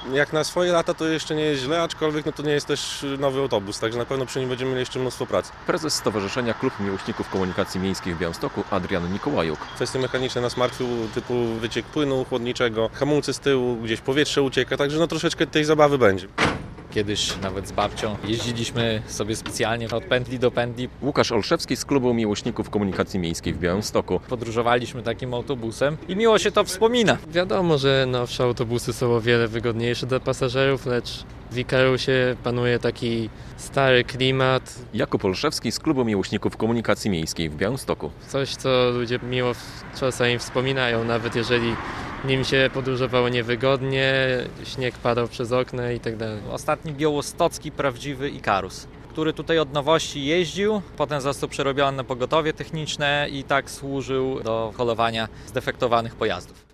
Jak na swoje lata to jeszcze nie jest źle, aczkolwiek to nie jest też nowy autobus, także na pewno przy nim będziemy mieli jeszcze mnóstwo pracy. Prezes Stowarzyszenia Klub Miłośników Komunikacji Miejskiej w Białymstoku Adrian Nikołajuk. Kwestie mechaniczne nas martwią, typu wyciek płynu chłodniczego, hamulce z tyłu, gdzieś powietrze ucieka, także troszeczkę tej zabawy będzie. Kiedyś nawet z babcią jeździliśmy sobie specjalnie od pętli do pętli. Łukasz Olszewski z Klubu Miłośników Komunikacji Miejskiej w Białymstoku. Podróżowaliśmy takim autobusem i miło się to wspomina. Wiadomo, że nowsze autobusy są o wiele wygodniejsze dla pasażerów, lecz w Ikarusie panuje taki stary klimat. Jakub Olszewski z Klubu Miłośników Komunikacji Miejskiej w Białymstoku. Coś, co ludzie miło czasami wspominają, nawet jeżeli nim się podróżowało niewygodnie, śnieg padał przez okna i tak dalej. Ostatni białostocki prawdziwy Ikarus, który tutaj od nowości jeździł, potem został przerobiony na pogotowie techniczne i tak służył do holowania zdefektowanych pojazdów.